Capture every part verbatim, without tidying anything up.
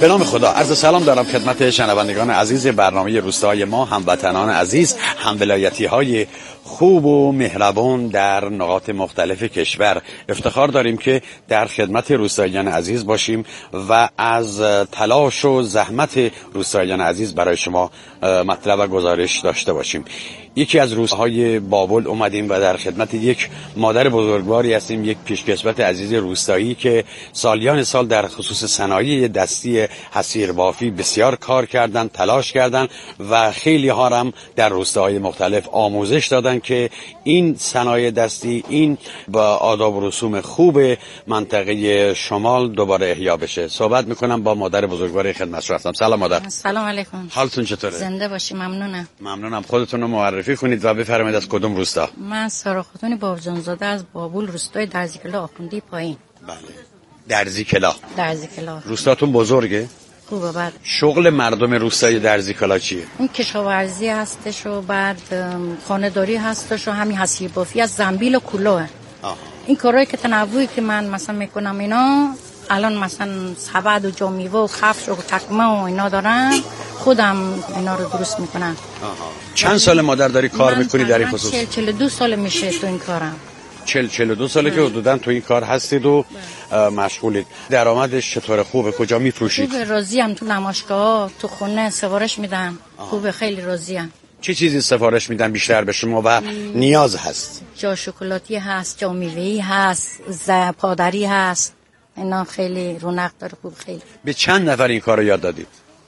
به نام خدا، عرض سلام دارم خدمت شنوندگان عزیز برنامه روستای ما، هموطنان عزیز، هم ولایتی های خوب و مهربان در نقاط مختلف کشور. افتخار داریم که در خدمت روستاییان عزیز باشیم و از تلاش و زحمت روستاییان عزیز برای شما مطلب و گزارش داشته باشیم. یکی از روستاهای بابل اومدیم و در خدمت یک مادر بزرگواری هستیم، یک پیشکسوت عزیز روستایی که سالیان سال در خصوص صنایع دستی حصیر بافی بسیار کار کردن، تلاش کردن و خیلی ها هم در روستاهای مختلف آموزش دادن که این صنایع دستی، این با آداب و رسوم خوب منطقه شمال دوباره احیا بشه. صحبت میکنم با مادر بزرگوار خدمت رو هستم. سلام مادر. سلام علیکم. حالتون چطوره؟ زنده باشی. ممنونم. ممنونم. خودتون رو معرفی کنید و بفرمایید از کدوم روستا؟ من سارا خاتون بابجان زاده از بابل، روستای درزیکلا آخوندی پایین. بله. درزیکلا. درزیکلا. روستاتون بزرگه؟ خوبه. بعد شغل مردم روستای درزیکلا چیه؟ این کشاورزی هستش و بعد خانه‌داری هستش و همین حصیر بافی از زنبیل و کلاه. این کارهایی که تنوعی که من مثلا میکنم اینا، الان مثلا سبد و جامیوه و خفش و تکمه و اینا دارن، خودم اینا رو درست میکنم. چند سال مادر داری کار میکنی در این خصوص؟ چهل چهل و دو سال میشه تو این کارم. چهل چهل و دو ساله که حدوداً تو این کار هستید و مشغولید. درآمدش چطوره؟ خوبه؟ کجا میفروشید؟ خوبه، راضیم. تو نمایشگاه، تو خونه سفارش میدم. خوبه، خیلی راضیم. چه چیزی سفارش میدن بیشتر به شما و نیاز هست؟ جا شکلاتی هست، جا میوه‌ای هست، ز پادری هست. اینا خیلی رونق داره. خوب. خیلی. به چند نفر این کارو یاد دادید؟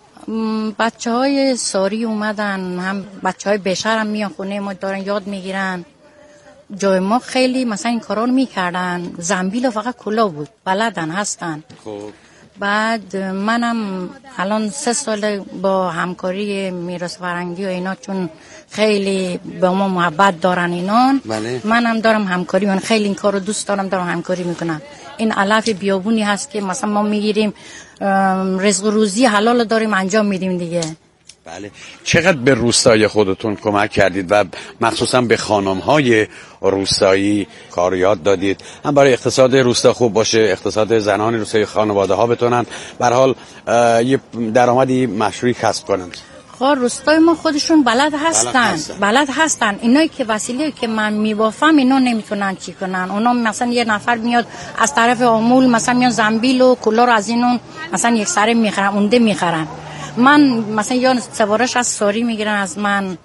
بچه های ساری اومدن، هم بچه های بشر هم میان خونه ما دارن یاد میگیرن. جای ما خیلی مثلا این کارا رو میکردن، زنبیل فقط کلا بود، بلدن هستن. خب بعد منم الان سه سال با همکاری میراث فرهنگی و اینا، چون خیلی به ما محبت دارن اینان، بله. منم دارم همکاری، من خیلی این کارو دوست دارم، دارم همکاری میکنم. این علف بیابونی هست که مثلا ما میگیریم، رزق و روزی حلال داریم انجام میدیم دیگه. بله. چقدر به روستای خودتون کمک کردید و مخصوصا به خانم‌های روستایی کار یاد دادید، هم برای اقتصاد روستا خوب باشه، اقتصاد زنان روستایی، خانواده‌ها بتونن به هر حال یه درآمدی مشروعی کسب کنن؟ خب روستای ما خودشون بلد هستن. بلد هستن, بلد هستن. اینایی که وسیله که من میبافم اینا نمیتونن چی کنن. اونا مثلا یه نفر میاد از طرف آمول مثلا میان زنبیل و کلا رو از اینون مثلا یک سره میخرن، اونده میخرن. من مثلا یا سفارش از ساری میگیرن از من،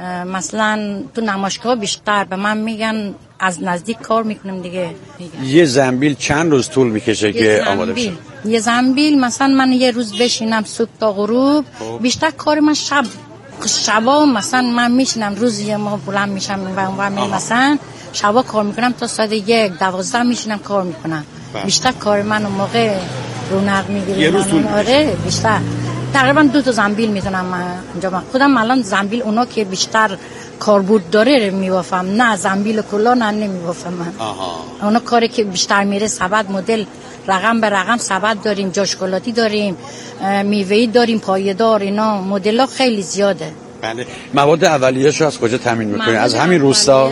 مثلا تو نمایشگاه بیشتر به من میگن، از نزدیک کار میکنیم دیگه. یه زنبیل چند روز طول میکشه که آماده بشه؟ یه زنبیل مثلا من یه روز بشینم صبح تا غروب، بیشتر کار من شب شبا مثلا من میشینم، روزی ما بلند میشم و اونور مثلا شبا کار میکنم تا ساعت یک دوازده میشینم کار میکنم. بیشتر کار من اون موقع رونق میگیره. یه روز طول آره بیشتر تقریبا دو تا زنبیل میتونم من انجام. خودم الان زنبیل اونا که بیشتر کاربرد داره میبافم، نه زنبیل کلا نه نمیبافم من. آها. اونا کاری که بیشتر میره سبد مدل رقم به رقم سبد داریم، جا شکلاتی داریم، میوه‌ای داریم، پایدار، اینا مدل‌ها خیلی زیاده. بله. مواد اولیه‌شو از کجا تامین میکنید؟ از همین روستا؟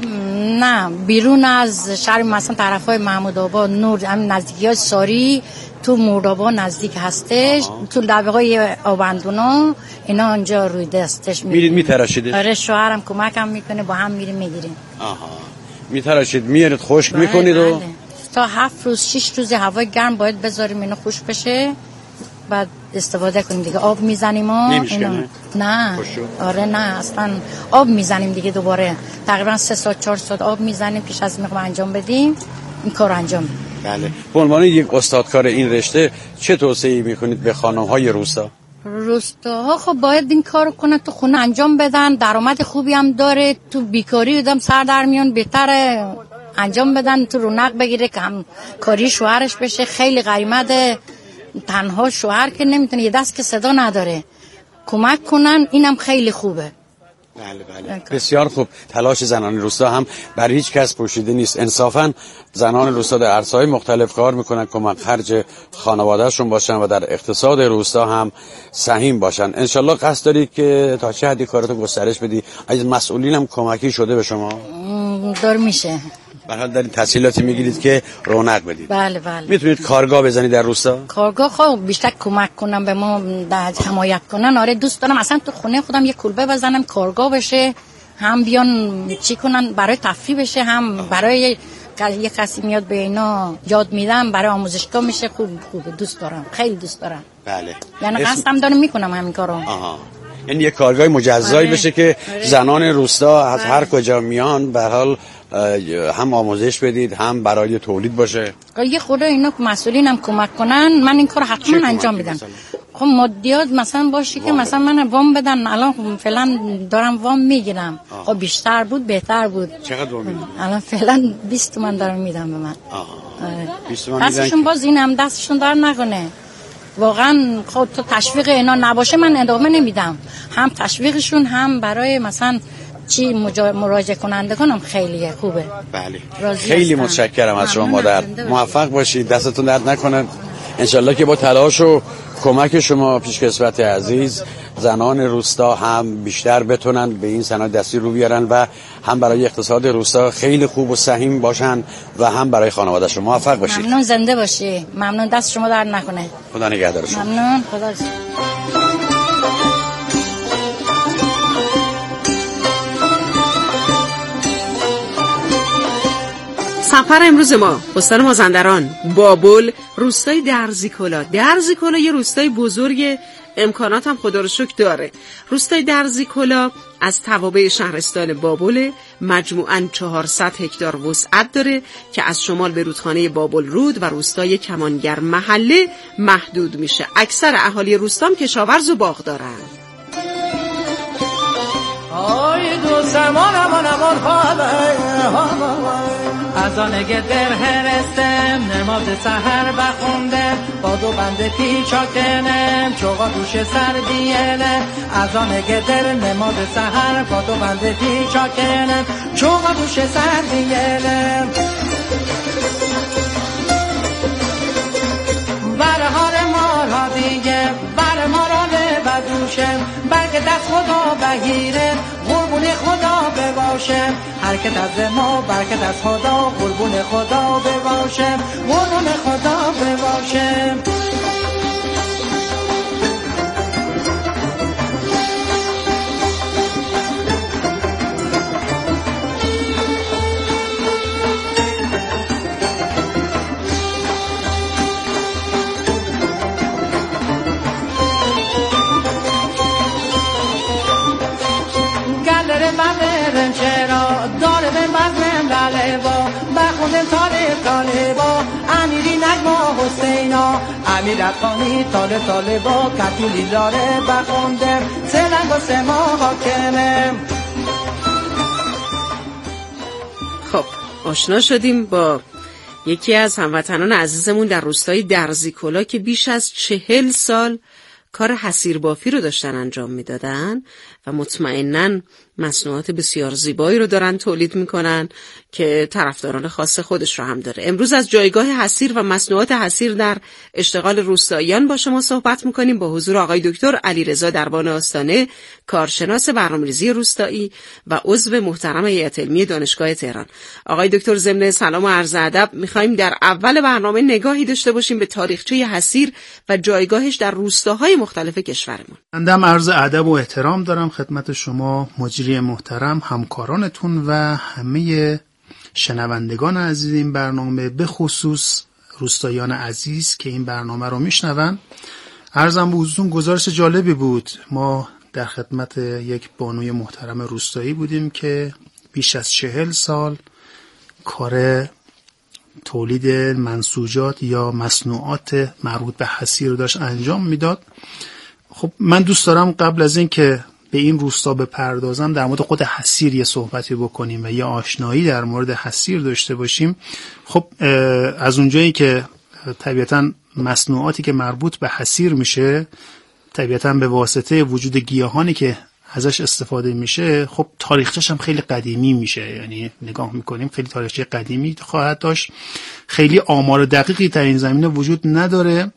نه، بیرون از شهر مثلا طرفای محمود آباد، نور، همین نزدیکی‌های ساری، تو مردابا نزدیک هستش. آها. تو لبه‌های آبندونا اینا اونجا روی دستش میرید میتراشید؟ آره، شوهرم کمکم میکنه، با هم میریم میگیریم. آها. میتراشید، میارید خشک میکنید و تا هفت روز شش روز هوای گرم باید بذاریم اینو خشک بشه، بعد استفاده کنیم دیگه. آب میزنیم و نمیشکنه؟ نه خوشو. آره نه اصلا آب میزنیم دیگه دوباره، تقریبا سه ساعت چهار ساعت آب میزنیم پیش از میخوام انجام بدیم این کار انجام بدیم. بله. به عنوان یک استادکار این رشته چه توصیه‌ای میکنید به خانم‌های روستا؟ روستاها خب باید این کارو کنن، تو خونه انجام بدن، درآمد خوبی هم داره، تو بیکاری آدم سر در میون، بهتره انجام بدن تو رونق بگیره که هم کاری شوهرش بشه. خیلی قیمت تنها شوهر که نمیتونه، یه دست که صدا نداره، کمک کنن، اینم خیلی خوبه. بله بله بسیار خوب. تلاش زنان روستا هم بر هیچ کس پوشیده نیست. انصافاً زنان روستا در عرصه‌های مختلف کار میکنن، کمک خرج خانواده‌شون باشن و در اقتصاد روستا هم سهیم باشن. انشالله قصد داری که تا چه حدی کارتو گسترش بدی؟ از مسئولین هم کمکی شده به شما؟ دار میشه به هر حال دارید تسهیلاتی میگیرید که رونق بدید. بله بله. میتونید کارگاه بزنید در روستا؟ کارگاه خب بیشتر کمک کنم به ما، در حمایت کنن. آره دوست دارم اصلا تو خونه خودم یه کلبه بزنم کارگاه بشه، هم بیان چی کنن برای تفریح بشه، هم برای یه کسی میاد به اینا یاد میدم، برای آموزشگاه میشه. خوب خوبه، دوست دارم، خیلی دوست دارم. بله. یعنی قصدم دارم میکنم همین کارو. آها. یعنی یه کارگاه مجزایی بشه که آره. زنان روستا از هر کجا میان به حال هم آموزش بدید، هم برای تولید باشه. یه خورده اینا مسئولین هم کمک کنن، من این کار حتما انجام میدم. خب مادیات مثلا باشه که مثلا من وام بدن، الان فعلا دارم وام میگیرم. خب بیشتر بود بهتر بود. چقدر وام میدید؟ الان فعلا بیست تومن دارم میدم به من. آها. آره. بیست تومن میدن. دستشون باز این هم دستشون در نکنه. واقعا خود تو تشویق اینا نباشه من ادامه نمیدم. هم تشویقشون هم برای مثلا چی مراجعه کنندگانم خیلی خوبه. بله. خیلی متشکرم از شما مادر. موفق باشید، دستتون درد نکنه. انشالله که با تلاش و کمک شما پیشکسوت عزیز زنان روستا هم بیشتر بتونن به این صنایع دستی رو بیارن و هم برای اقتصاد روستا خیلی خوب و سهیم باشن و هم برای خانواده‌شون. موفق باشید. ممنون، زنده باشی. ممنون، دست شما درد نکنه. خدا نگهدار شما. ممنون، خدا. سفر امروز ما استان مازندران، بابل، روستای درزیکلا. درزیکلا یه روستای بزرگ، امکانات هم خدا رو شکر داره. روستای درزیکلا از توابع شهرستان بابل، مجموعاً چهارصد هکتار وسعت داره که از شمال به رودخانه بابل رود و روستای کمانگر محله محدود میشه. اکثر اهالی روستام کشاورز و باغ دارن. آی دو سمان امان امان از آنگه در هرستم نماز سهر بخوندم با دو بند پیچا کنم چوغا دوش سر بیلم از آنگه در نماز سهر با دو بند پیچا کنم چوغا دوش سر بیلم برهار مارا دیگه بر مارانه بدوشم برگ دست خدا بگیره قربون خدا بباشم حرکت از ما برکت از خدا قربون خدا بباشم قربون خدا بباشم چرا داره به مزم لالبا بخونه تاله تاله با امیری نگما حسینا امیر افغانی تاله تاله با کتولی داره بخوندم سلنگ و سما حاکمم. خب آشنا شدیم با یکی از هموطنان عزیزمون در روستای درزیکلا که بیش از چهل سال کار حصیر بافی رو داشتن انجام میدادن و مطمئناً مصنوعات بسیار زیبایی رو دارن تولید میکنن که طرفداران خاص خودش رو هم داره. امروز از جایگاه حصیر و مصنوعات حصیر در اشتغال روستاییان با شما صحبت میکنیم با حضور آقای دکتر علیرضا دربان آستانه، کارشناس برنامه‌ریزی روستایی و عضو محترم هیئت علمی دانشگاه تهران. آقای دکتر ضمن سلام و عرض ادب میخوایم در اول برنامه نگاهی داشته باشیم به تاریخچه حصیر و جایگاهش در روستاهای مختلف کشورمون. بنده عرض ادب و احترام دارم خدمت شما مجری محترم، همکارانتون و همه شنوندگان عزیز این برنامه، به خصوص روستاییان عزیز که این برنامه رو میشنون. عرضم به حضورتون گزارش جالبی بود. ما در خدمت یک بانوی محترم روستایی بودیم که بیش از چهل سال کار تولید منسوجات یا مصنوعات مربوط به حصیر رو داشت انجام میداد. خب من دوست دارم قبل از این که به این روستا بپردازم در مورد خود حصیر یه صحبتی بکنیم و یه آشنایی در مورد حصیر داشته باشیم. خب از اونجایی که طبیعتاً مصنوعاتی که مربوط به حصیر میشه طبیعتاً به واسطه وجود گیاهانی که ازش استفاده میشه، خب تاریخچه‌ش هم خیلی قدیمی میشه. یعنی نگاه میکنیم خیلی تاریخچه قدیمی خواهد داشت. خیلی آمار دقیقی در این زمینه وجود نداره،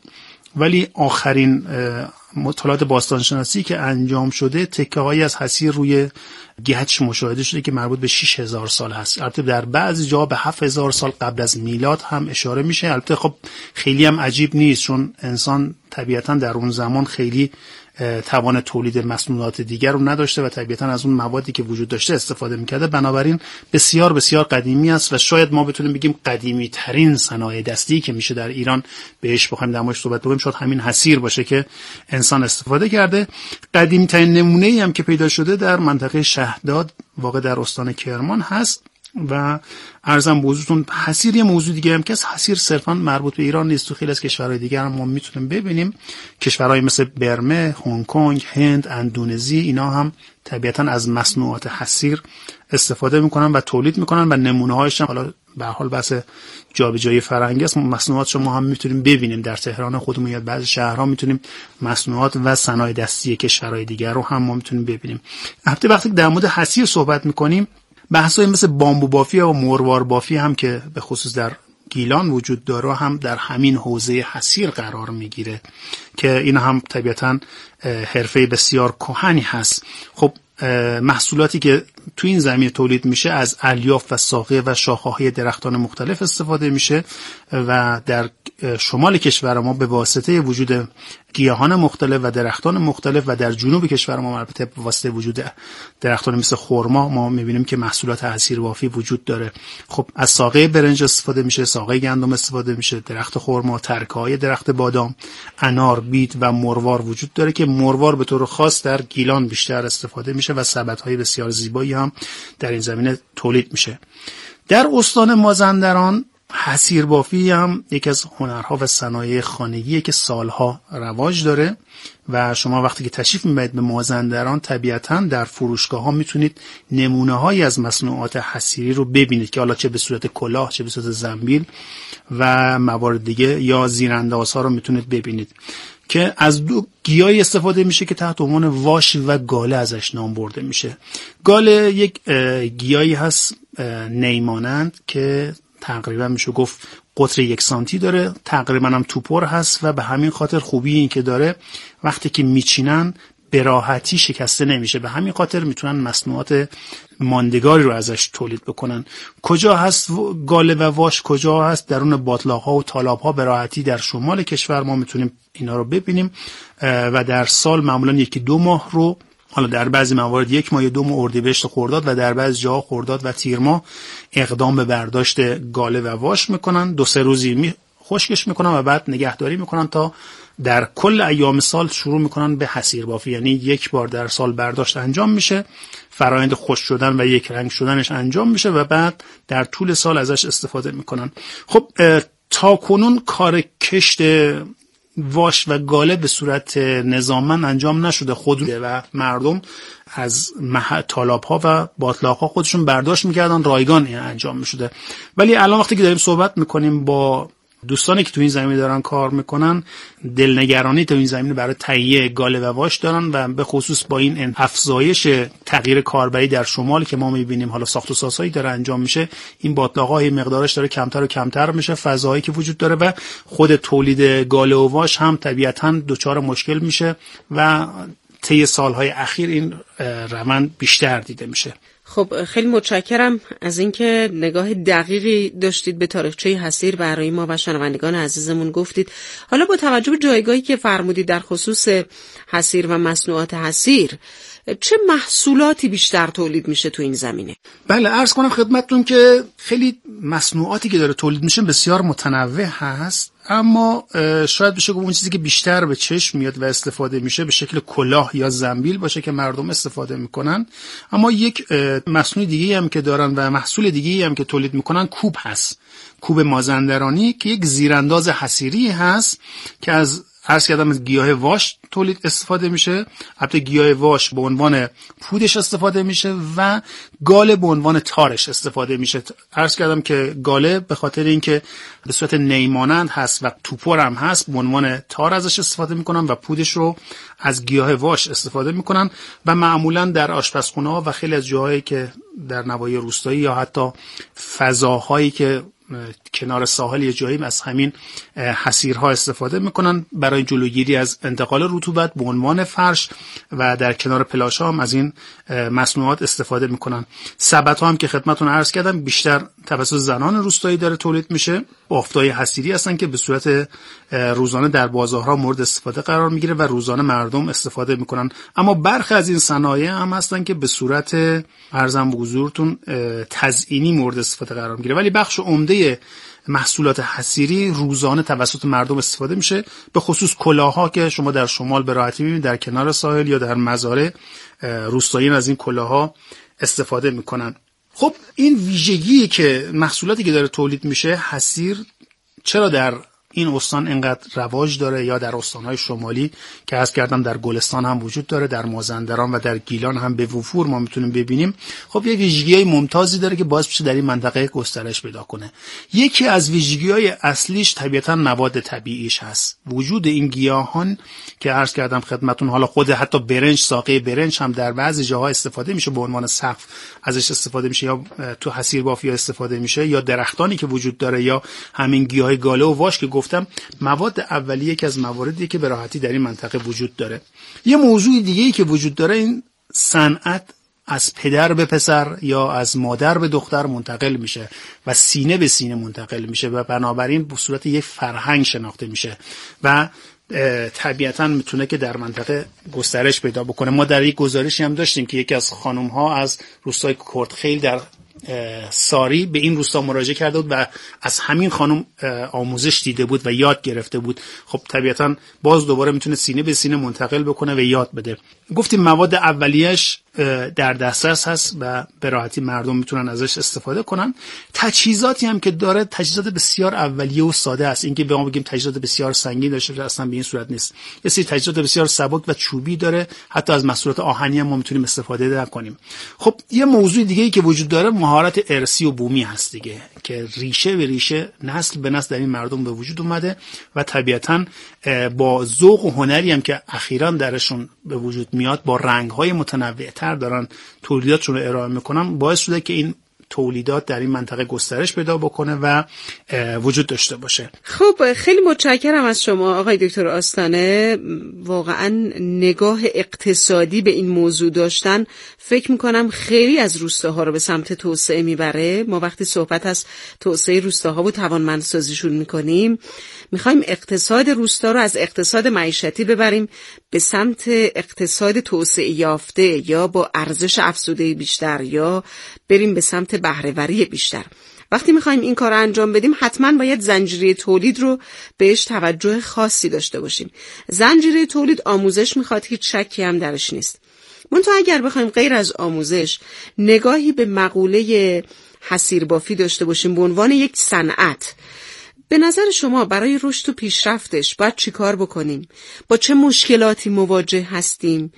ولی آخرین مطالعات باستانشناسی که انجام شده تکه هایی از حصیر روی گچ مشاهده شده که مربوط به شش هزار سال هست. البته در بعضی جا به هفت هزار سال قبل از میلاد هم اشاره میشه. البته خب خیلی هم عجیب نیست، چون انسان طبیعتا در اون زمان خیلی توان تولید مصنوعات دیگر رو نداشته و طبیعتا از اون موادی که وجود داشته استفاده میکرده. بنابراین بسیار بسیار قدیمی است و شاید ما بتونیم بگیم قدیمی ترین صنایع دستی که میشه در ایران بهش بخوایم در موردش صحبت بکنیم شاید همین حصیر باشه که انسان استفاده کرده. قدیمی ترین نمونه‌ای هم که پیدا شده در منطقه شهداد واقع در استان کرمان هست و عرضم به حضورتون حصیر یه موضوع دیگه هم که از حصیر صرفا مربوط به ایران نیست، تو خیلی از کشورهای دیگر هم ما میتونیم ببینیم. کشورهای مثل برمه، هنگ کنگ، هند، اندونزی، اینا هم طبیعتا از مصنوعات حصیر استفاده میکنن و تولید میکنن و نمونه‌هاش هم حالا به هر حال بحث جابجایی فرهنگی است. مصنوعات شما هم میتونیم ببینیم در تهران خودمون یا بعضی شهرها میتونیم مصنوعات و صنایع دستی کشورهای دیگر رو هم ما میتونیم ببینیم. البته وقتی در مورد حصیر صحبت میکنیم بحثای مثل بامبو بافی و مروار بافی هم که به خصوص در گیلان وجود داره هم در همین حوزه حصیر قرار میگیره که این هم طبیعتاً حرفه بسیار کهنی هست. خب محصولاتی که تو این زمینه تولید میشه از الیاف و ساقه و شاخه‌های درختان مختلف استفاده میشه و در شمال کشور ما به واسطه وجود گیاهان مختلف و درختان مختلف و در جنوب کشور ما البته به واسطه وجود درختان مثل خرما ما میبینیم که محصولات حصیر بافی وجود داره. خب از ساقه برنج استفاده میشه، ساقه گندم استفاده میشه، درخت خرما، ترکه‌های درخت بادام، انار، بید و مروار وجود داره که مروار به طور خاص در گیلان بیشتر استفاده میشه و سبدهای بسیار زیبایی هم در این زمینه تولید میشه. در استان مازندران حصیر بافی هم یکی از هنرها و صنایع خانگیه که سالها رواج داره و شما وقتی که تشریف میبرید به مازندران طبیعتاً در فروشگاه ها میتونید نمونه هایی از مصنوعات حصیری رو ببینید که حالا چه به صورت کلاه، چه به صورت زنبیل و موارد دیگه یا زیرانداز ها رو میتونید ببینید که از دو گیاهی استفاده میشه که تحت عنوان واش و گاله ازش نام برده میشه. گاله یک گیاهی هست نیمانند که تقریبا میشه گفت قطر یک سانتی داره، تقریبا هم توپر هست و به همین خاطر خوبی این که داره وقتی که میچینن به راحتی شکسته نمیشه، به همین خاطر میتونن مصنوعات ماندگاری رو ازش تولید بکنن. کجا هست گاله و واش؟ کجا هست؟ درون باتلاق‌ها و تالاب‌ها به راحتی در شمال کشور ما میتونیم اینا رو ببینیم و در سال معمولا یکی دو ماه رو، حالا در بعضی موارد یک ماه یا دو ماه اردیبهشت خرداد و در بعضی جاها خرداد و تیر ماه اقدام به برداشت گاله و واش میکنن. دو سه روزی می خشکش میکنن و بعد نگهداری میکنن تا در کل ایام سال شروع میکنن به حصیر بافی، یعنی یک بار در سال برداشت انجام میشه، فرآیند خشک شدن و یک رنگ شدنش انجام میشه و بعد در طول سال ازش استفاده میکنن. خب تا کنون کار کشت واش و گاله به صورت نظاممند انجام نشده، خود و مردم از تالاب‌ها و باطلاق‌ها خودشون برداشت میکردن، رایگان این انجام میشده. ولی الان وقتی که داریم صحبت میکنیم با دوستانی که تو این زمینه دارن کار میکنن، دلنگرانی تو این زمینه برای تهیه گاله و واش دارن و به خصوص با این افزایش تغییر کاربری در شمال که ما میبینیم حالا ساخت و سازهایی داره انجام میشه، این باطلاق‌های مقدارش داره کمتر و کمتر میشه، فضایی که وجود داره و خود تولید گاله و واش هم طبیعتاً دچار مشکل میشه و طی سالهای اخیر این روند بیشتر دیده میشه. خب خیلی متشکرم از اینکه نگاه دقیقی داشتید به تاریخچه حصیر برای ما و شنوندگان عزیزمون گفتید. حالا با توجه به جایگاهی که فرمودید در خصوص حصیر و مصنوعات حصیر، چه محصولاتی بیشتر تولید میشه تو این زمینه؟ بله عرض کنم خدمتتون که خیلی مصنوعاتی که داره تولید میشه بسیار متنوع هست، اما شاید بشه گفت اون چیزی که بیشتر به چشم میاد و استفاده میشه به شکل کلاه یا زنبیل باشه که مردم استفاده میکنن. اما یک مصنوع دیگه هم که دارن و محصول دیگه هم که تولید میکنن کوب هست، کوب مازندرانی که یک زیرانداز حصیری هست که از عرض کردم از گیاه واش تولید استفاده میشه. البته گیاه واش به عنوان پودش استفاده میشه و گاله به عنوان تارش استفاده میشه. عرض کردم که گاله به خاطر اینکه به صورت نیمانند هست و توپر هم هست به عنوان تار ازش استفاده میکنن و پودش رو از گیاه واش استفاده میکنن و معمولا در آشپزخونه ها و خیلی از جاهایی که در نواحی روستایی یا حتی فضاهایی که کنار ساحل یه جایی از همین حصیرها استفاده میکنن برای جلوگیری از انتقال رطوبت به عنوان فرش و در کنار پلاژ ها هم از این مصنوعات استفاده میکنن. سبد ها هم که خدمتتون عرض کردم بیشتر توسط زنان روستایی داره تولید میشه. بافتای حصیری هستن که به صورت روزانه در بازارها مورد استفاده قرار میگیره و روزانه مردم استفاده میکنن. اما برخی از این صنایع هم هستن که به صورت ارزم به حضورتون تزئینی مورد استفاده قرار میگیره، ولی بخش عمده محصولات حصیری روزانه توسط مردم استفاده میشه، به خصوص کلاه‌ها که شما در شمال به راحتی میبینید در کنار ساحل یا در مزارع روستاییان از این کلاه‌ها استفاده میکنن. خب این ویژگی که محصولاتی که داره تولید میشه حصیر چرا در این استان اینقدر رواج داره یا در استانهای شمالی که عرض کردم در گلستان هم وجود داره، در مازندران و در گیلان هم به وفور ما میتونیم ببینیم، خب یه ویژگی‌های ممتازی داره که باعث میشه در این منطقه گسترش پیدا کنه. یکی از ویژگی‌های اصلیش طبیعتاً مواد طبیعیش هست. وجود این گیاهان که عرض کردم خدمتون، حالا خود حتی برنج، ساقه برنج هم در بعضی جاها استفاده میشه به عنوان سقف ازش استفاده میشه، یا تو حصیر بافی استفاده میشه، یا درختانی که وجود داره، یا همین گیاهای گاله و واش که گفتم مواد اولیه که از مواردی که به راحتی در این منطقه وجود داره. یه موضوع دیگه‌ای که وجود داره این صنعت از پدر به پسر یا از مادر به دختر منتقل میشه و سینه به سینه منتقل میشه و بنابراین به صورت یک فرهنگ شناخته میشه و طبیعتاً میتونه که در منطقه گسترش پیدا بکنه. ما در یک گزارشی هم داشتیم که یکی از خانم‌ها از روستای کردخیل در ساری به این روستا مراجعه کرده بود و از همین خانم آموزش دیده بود و یاد گرفته بود. خب طبیعتاً باز دوباره میتونه سینه به سینه منتقل بکنه و یاد بده. گفتیم مواد اولیه‌اش در دسترس هست و به راحتی مردم میتونن ازش استفاده کنن. تجهیزاتی هم که داره تجهیزات بسیار اولیه و ساده است. اینکه به ما بگیم تجهیزات بسیار سنگین داشته اصلا به این صورت نیست. یه سری تجهیزات بسیار سبک و چوبی داره، حتی از محصولات آهنی هم ما میتونیم استفاده کنیم. خب یه موضوع دیگه‌ای که وجود داره مهارت ارثی و بومی هست دیگه، که ریشه به ریشه نسل به نسل در این مردم به وجود اومده و طبیعتاً با ذوق و هنری هم که اخیراً درشون به وجود میاد، با رنگ‌های متنوع‌تر دارن تولیداتشون رو ارائه میکنن، باعث شده که این تولیدات در این منطقه گسترش پیدا بکنه و وجود داشته باشه. خب خیلی متشکرم از شما آقای دکتر آستانه. واقعا نگاه اقتصادی به این موضوع داشتن فکر میکنم خیلی از روستاها رو به سمت توسعه میبره. ما وقتی صحبت از توسعه روستاها و توانمندسازیشون میکنیم، میخوایم اقتصاد روستا رو از اقتصاد معیشتی ببریم به سمت اقتصاد توسعه یافته یا با ارزش افزوده بیشتر، یا بریم به سمت بهره‌وری بیشتر. وقتی میخوایم این کار رو انجام بدیم حتما باید زنجیره تولید رو بهش توجه خاصی داشته باشیم. زنجیره تولید آموزش میخواد، هیچ شکی هم درش نیست. منتها اگر بخوایم غیر از آموزش نگاهی به مقوله حصیربافی داشته باشیم به عنوان یک صنعت، به نظر شما برای رشد و پیشرفتش باید چی کار بکنیم؟ با چه مشکلاتی مواجه هستیم؟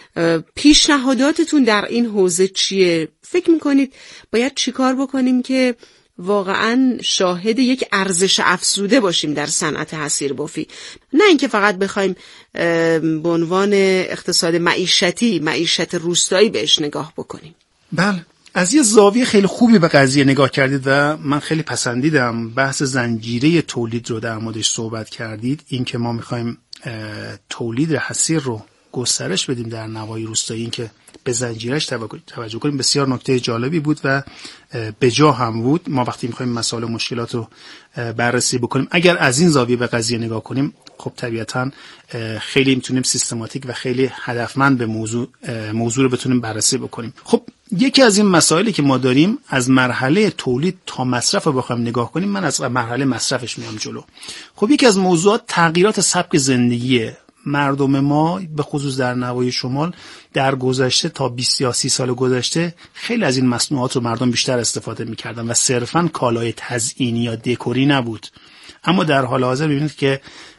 پیشنهاداتتون در این حوزه چیه؟ فکر میکنید باید چی کار بکنیم که واقعا شاهد یک ارزش افزوده باشیم در صنعت حصیربافی، نه اینکه فقط بخوایم به عنوان اقتصاد معیشتی، معیشت روستایی بهش نگاه بکنیم؟ بله، از یه زاویه خیلی خوبی به قضیه نگاه کردید و من خیلی پسندیدم. بحث زنجیره تولید رو در موردش صحبت کردید، این که ما میخوایم تولید حصیر رو گسترش بدیم در نواحی روستایی، این که به زنجیرش توجه کنیم، بسیار نکته جالبی بود و به جا هم بود. ما وقتی میخوایم مسائل و مشکلات رو بررسی بکنیم، اگر از این زاویه به قضیه نگاه کنیم، خب طبیعتاً خیلی میتونیم سیستماتیک و خیلی هدفمند به موضوع موضوع رو بتونیم بررسی بکنیم. خب یکی از این مسائلی که ما داریم از مرحله تولید تا مصرف رو بخوایم نگاه کنیم، من از مرحله مصرفش میام جلو. خب یکی از موضوعات تغییرات سبک زندگیه. مردم ما به خصوص در نواحی شمال در گذشته تا بیست یا سی سال گذشته خیلی از این مصنوعات رو مردم بیشتر استفاده می‌کردن و صرفاً کالای تزئینی یا دکوری نبود. اما در حال حاضر می‌بینید که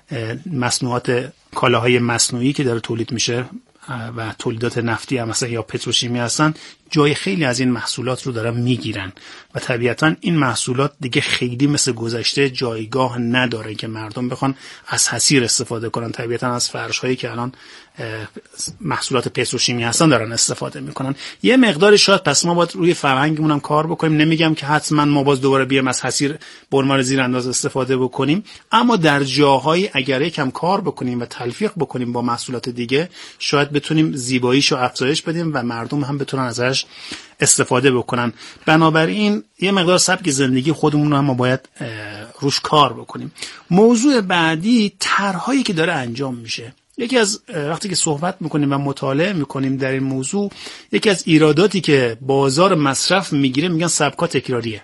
مصنوعات کالاهای مصنوعی که داره تولید میشه و تولیدات نفتی هم مثلا یا پتروشیمی هستن، جای خیلی از این محصولات رو دارن میگیرن و طبیعتاً این محصولات دیگه خیلی مثل گذشته جایگاه نداره که مردم بخوان از حصیر استفاده کنن. طبیعتاً از فرش هایی که الان محصولات پتروشیمی هستن دارن استفاده میکنن. یه مقداری شاید پس ما باید روی فرهنگمون هم کار بکنیم. نمیگم که حتما ما باز دوباره بیایم از حصیر به عنوان زیرانداز استفاده بکنیم، اما در جاهایی اگر یکم کار بکنیم و تلفیق بکنیم با محصولات دیگه شاید بتونیم زیباییشو افزایش بدیم و مردم هم بتونن ازش استفاده بکنن. بنابراین یه مقدار سبک زندگی خودمون رو هم ما باید روش کار بکنیم. موضوع بعدی طرحهایی که داره انجام میشه. یکی از وقتی که صحبت میکنیم و مطالعه میکنیم در این موضوع، یکی از ایراداتی که بازار مصرف میگیره میگن سبکا تکراریه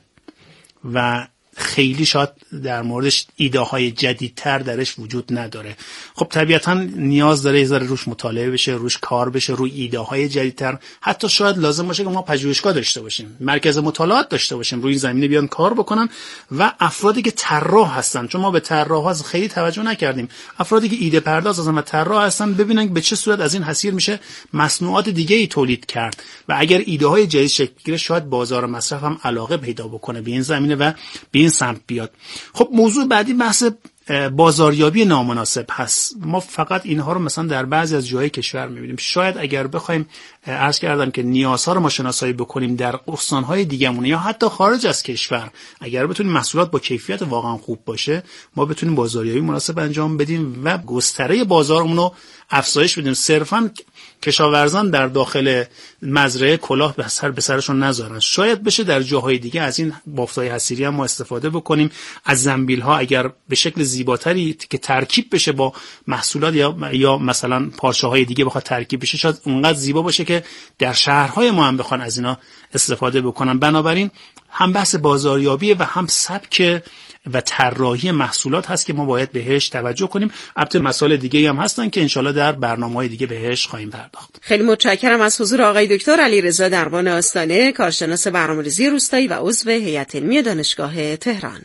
و خیلی شاید در موردش ایده های جدیدتر درش وجود نداره. خب طبیعتا نیاز داره یه ذره روش مطالعه بشه، روش کار بشه، روی ایده های جدیدتر. حتی شاید لازم باشه که ما پژوهشگاه داشته باشیم، مرکز مطالعات داشته باشیم، روی این زمینه بیان کار بکنن و افرادی که طراح هستن، چون ما به طراحا خیلی توجه نکردیم، افرادی که ایده پرداز هستن و طراح هستن ببینن به چه صورت از این حصیر میشه مصنوعات دیگه ای تولید کرد و اگر ایده های جدید شکل بگیره شاید بازار مصرف هم علاقه پیدا بکنه به این زمینه و به این سمت بیاد. خب موضوع بعدی بحث بازاریابی نامناسب هست. ما فقط اینها رو مثلا در بعضی از جاهای کشور می‌بینیم. شاید اگر بخوایم عرض کردم که نیازها رو ما شناسایی بکنیم در استان‌های دیگه‌مون یا حتی خارج از کشور، اگر بتونیم محصولات با کیفیت واقعا خوب باشه، ما بتونیم بازاریابی مناسب انجام بدیم و گستره بازارمون رو افزایش بدیم. صرفاً کشاورزان در داخل مزرعه کلاه به سر به سرشون نذارن. شاید بشه در جاهای دیگه از این بافت‌های حصیری هم ما استفاده بکنیم. از زنبیل‌ها اگر به شکل زیباتری که ترکیب بشه با محصولات یا یا مثلا پارچه‌های دیگه بخواد ترکیب بشه، شاید اونقدر زیبا باشه که در شهرهای ما هم بخوان از اینا استفاده بکنن. بنابراین هم بحث بازاریابی و هم سبک و طراحی محصولات هست که ما باید بهش توجه کنیم. البته مسائل دیگه هم هستن که انشالله در برنامه‌های دیگه بهش خواهیم پرداخت. خیلی متشکرم از حضور آقای دکتر علیرضا دربان آستانه، کارشناس برنامه‌ریزی روستایی و عضو هیئت علمی دانشگاه تهران.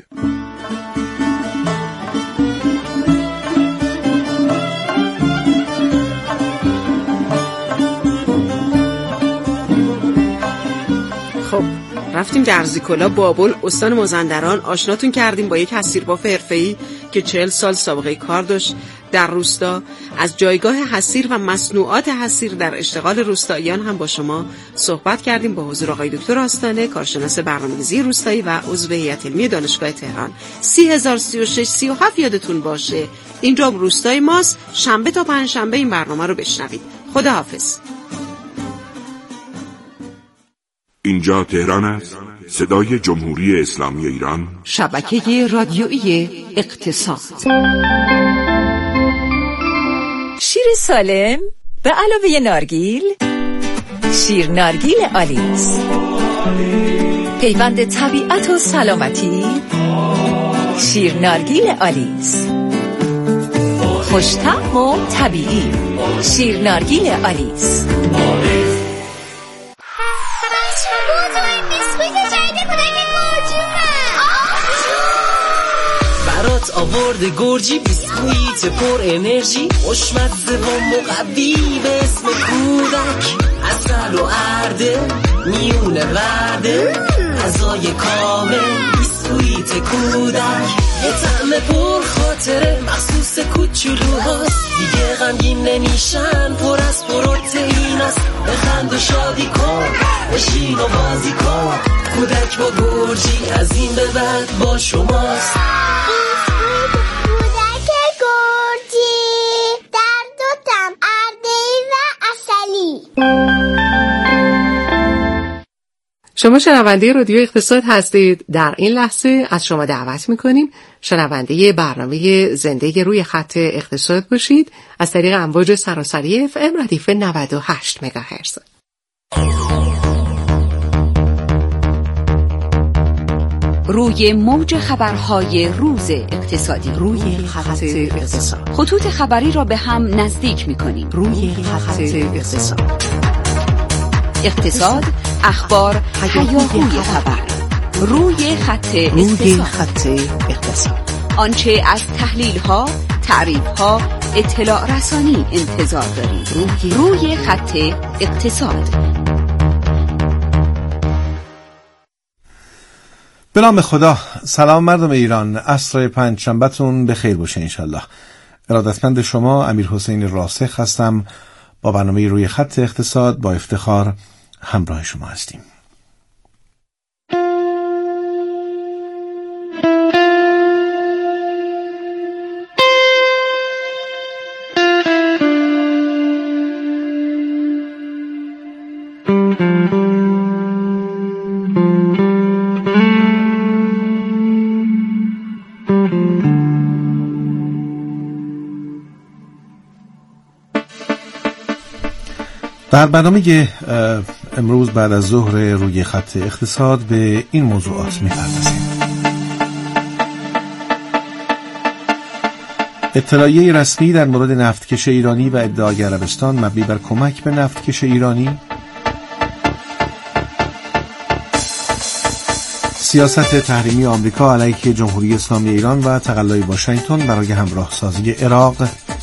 خب رفتیم درزی کلا بابل استان مازندران، آشناتون کردیم با یک حصیرباف حرفه‌ای که چهل سال سابقه کار داشت در روستا. از جایگاه حصیر و مصنوعات حصیر در اشتغال روستاییان هم با شما صحبت کردیم با حضور آقای دکتر آستانه، کارشناس برنامه‌ریزی روستایی و عضو هیئت علمی دانشگاه تهران. سی هزار سی و شش سی و هفت یادتون باشه. اینجا روستای ماست. شنبه تا پنجشنبه این برنامه رو بشنوید. خداحافظ. اینجا تهران است، صدای جمهوری اسلامی ایران، شبکه رادیویی اقتصاد. شیر سالم به علاوه نارگیل، شیر نارگیل آلیس، پیوند طبیعت و سلامتی. شیر نارگیل آلیس، خوش‌طعم و طبیعی. شیر نارگیل آلیس. برات آورده گرجی بیسکویت پر انرژی، خوشمزه و مقوی به اسم کودک، عسل و ارده میونه ورده، غذای کامل بیسکویت کودک، یه طعم پر خاطره مخصوص کوچولوهاست، دیگه غمگین نمیشن، پر از پروتئین است، بخند و شادی کن، بشین و بازی کن، کودک با گرجی از این به بعد با شماست. شما شنونده رادیو اقتصاد هستید. در این لحظه از شما دعوت میکنیم شنونده برنامه زنده روی خط اقتصاد باشید از طریق امواج سراسری اف ام ردیف نود و هشت مگاهرتز. روی موج خبرهای روز اقتصادی، روی خط اقتصاد، خطوط خبری را به هم نزدیک می‌کنیم. روی خط اقتصاد، اقتصاد، اخبار، هیاهوی خبر. روی خط اقتصاد، خط اقتصاد، آنچه از تحلیل‌ها، تعریف‌ها، اطلاع رسانی انتظار دارید. روی, روی خط اقتصاد. به نام خدا. سلام مردم ایران، عصر پنجشنبهتون بخیر باشه انشالله. ارادتمند شما امیر حسین راسخ هستم. با برنامه روی خط اقتصاد با افتخار همراه شما هستیم. در برنامه امروز بعد از ظهر روی خط اقتصاد به این موضوعات می‌پردازیم. اطلاعیه رسمی در مورد نفتکش ایرانی و ادعای عربستان مبنی بر کمک به نفتکش ایرانی. سیاست تحریمی آمریکا علیه جمهوری اسلامی ایران و تقلای واشنگتن برای همراه سازی عراق.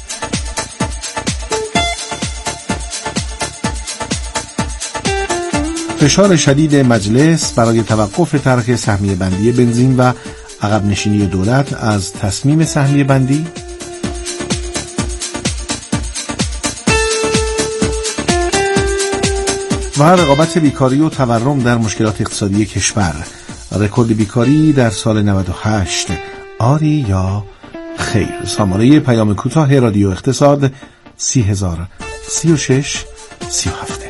فشار شدید مجلس برای توقف طرح سهمیه بندی بنزین و عقب نشینی دولت از تصمیم سهمیه بندی. و رقابت بیکاری و تورم در مشکلات اقتصادی کشور. رکورد بیکاری در سال نود و هشت، آری یا خیر؟ سامانه پیام کوتاه رادیو اقتصاد سی هزار سی و شش سی و هفت.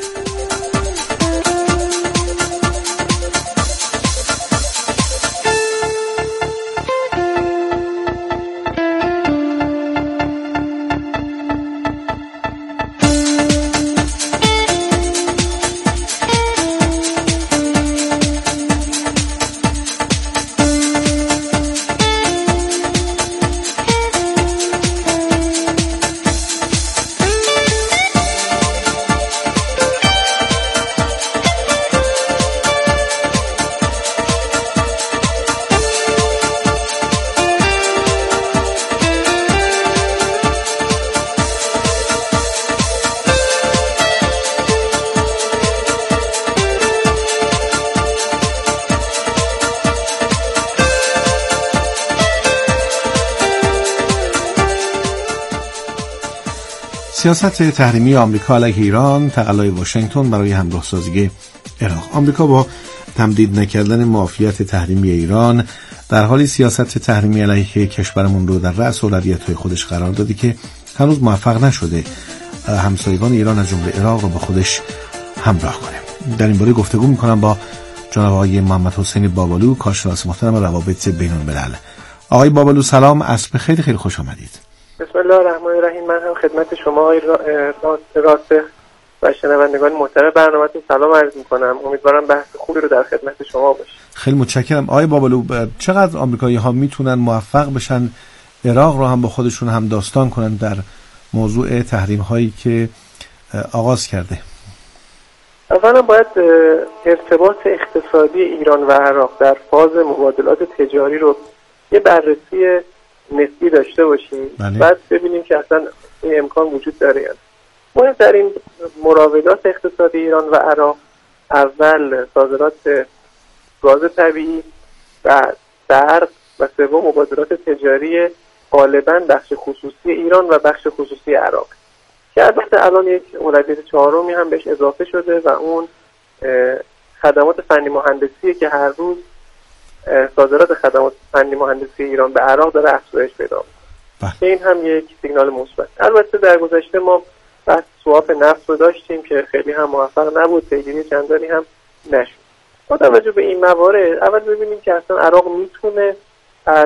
سیاست تحریمی آمریکا علیه ایران، تقلای واشنگتن برای همراه سازی عراق. آمریکا با تمدید نکردن معافیت تحریمی ایران در حالی سیاست تحریمی علیه کشورمون رو در رأس اولویت‌های خودش قرار داده که هنوز موفق نشده همسایگان ایران از جمله عراق رو با خودش همراه کنه. در این باره گفتگو می‌کنم با جناب آقای محمد حسین بابالو، کارشناس محترم روابط بین‌الملل. آقای بابالو سلام، عصر خیلی خیلی خوش آمدید. بسم الله الرحمن الرحیم. من هم خدمت شما آقای راسخ و شنوندگان محترم برنامه‌تون سلام عرض می‌کنم. امیدوارم بحث خوبی رو در خدمت شما باشه. خیلی متشکرم. آقای بابالو، چقدر آمریکایی‌ها میتونن موفق بشن عراق رو هم با خودشون هم داستان کنن در موضوع تحریم‌هایی که آغاز کرده؟ اولا باید ارتباط اقتصادی ایران و عراق در فاز مبادلات تجاری رو یه بررسی نسبی داشته باشیم. بله. بعد ببینیم که اصلا این امکان وجود داره یا نه. مهمترین مراودات اقتصادی ایران و عراق اول صادرات گاز طبیعی، بعد برق و سوم مبادلات تجاری غالبا بخش خصوصی ایران و بخش خصوصی عراق که البته الان یک اولویت چهارمی هم بهش اضافه شده و اون خدمات فنی مهندسی که هر روز صادرات خدمات فنی مهندسی ایران به عراق داره افزایش پیدا می‌کنه. این هم یک سیگنال مثبت. البته در گذشته ما بحث سواپ نفت رو داشتیم که خیلی هم موفق نبود، پیگیری چندانی هم نشد. با توجه به این موارد اول ببینیم که اصلا عراق میتونه از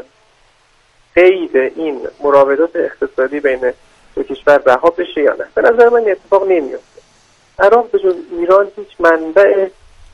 قید این مراودات اقتصادی بین دو کشور رها بشه یا نه. به نظر من اتفاق نمیفته. عراق به جز ایران هیچ منبع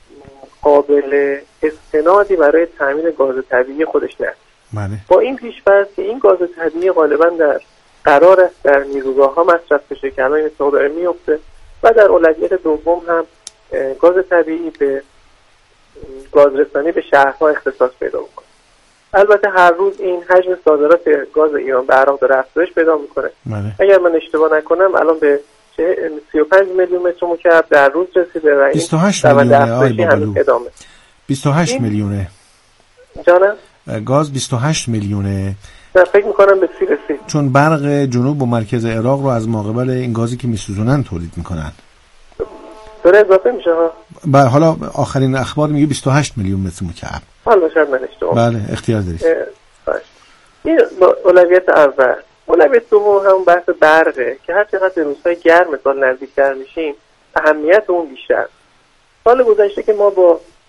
قابل استنادی برای تامین گاز طبیعی خودش نداره. با این پیش‌فرض که این گاز طبیعی غالبا در قرار است در نیروگاه‌ها مصرف بشه که الان این اتفاق داره میفته و در اولویت دوم هم گاز طبیعی به گازرسانی به شهرها اختصاص پیدا می‌کنه. البته هر روز این حجم صادرات گاز ایران به عراق داره افزایش پیدا می‌کنه. اگر من اشتباه نکنم الان به سی و پنج میلیون متر مکعب در روز رسیده و این بیست و هشت میلیونه آقای بابالو. بیست و هشت میلیونه. جانم گاز بیست و هشت میلیونه. من فکر میکنم به سی رسید، چون برق جنوب و مرکز عراق رو از ماقبل این گازی که میسوزونن تولید میکنن. داره اضافه میشه ها. بله حالا آخرین اخبار میگه بیست و هشت میلیون متر مکعب. حالا شاید من اشتباه. بله اختیار دارید. این اولویت اول. اولویت دوم همون بحث برقه که هر چقدر روزهای گرم سال نزدیکتر میشیم اهمیت اون بیشتر. سال گذشته که ما با